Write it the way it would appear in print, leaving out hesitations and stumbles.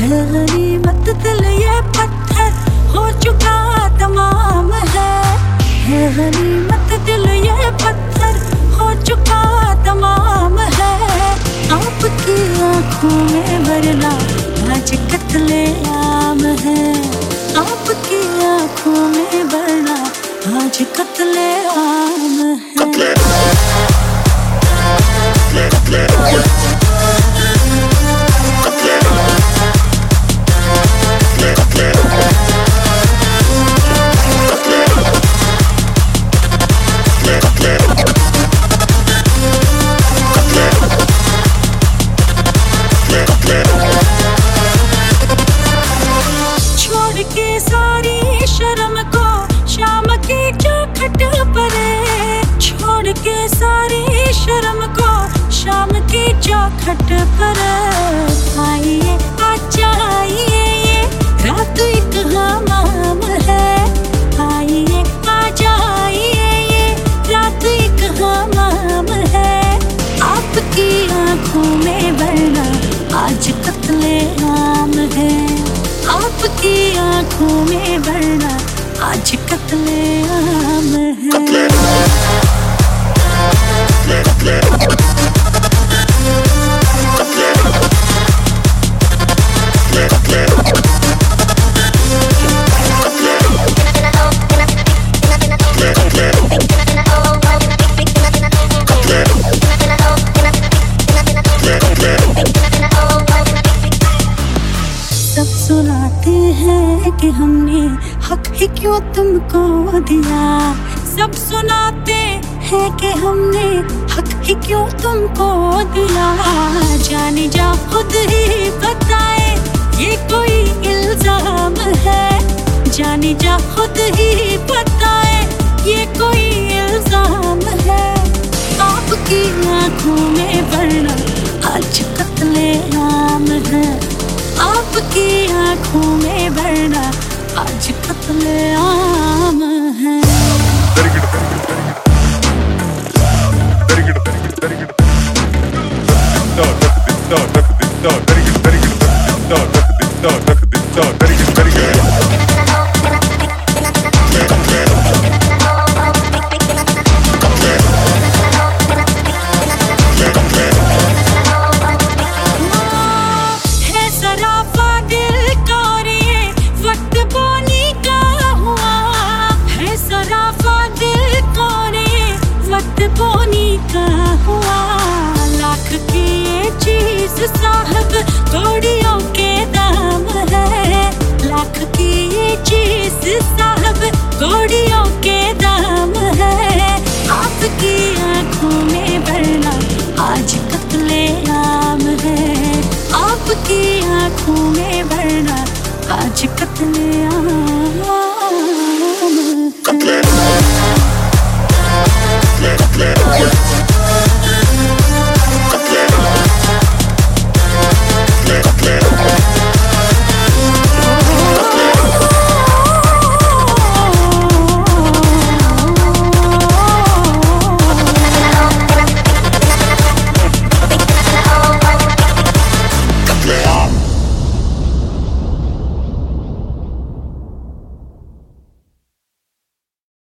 है गनीमत दिल ये पत्थर हो चुका तमाम है गनीमत दिल ये पत्थर हो चुका तमाम है। आपकी आँखों में वरना आज कत्ले आम है, आपकी आँखों में वरना आज कत्ले आम है। छोड़ के सारी शर्म को शाम की चौखट पर, छोड़ के सारी शर्म को शाम की चौखट पर आइए आजा आइए रात एक हमाम है, आइए आजा आइए रात एक हमाम है। आपकी आँखों में वरना आज कत्ले आम है, आपकी आँखों में वरना आज कत्ले आम है। सब सुनाते हैं कि हमने हक ही क्यों तुमको दिया, सब सुनाते हैं कि हमने हक ही क्यों तुमको दिया। जाने जा खुद ही बताए ये कोई इल्जाम है, जाने जा खुद ही बताए ये कोई इल्जाम है। आपकी आँखों में वरना आज कत्ले आम है, आपकी आँखों में वरना आज कत्ले आम है। बोनी का हुआ लाख की ये चीज साहब कौड़ियों के दाम है, लाख की ये चीज साहब कौड़ियों के दाम है। आपकी आँखों में वरना आज कत्ले आम है, आपकी आँखों में वरना आज कत्ले आम।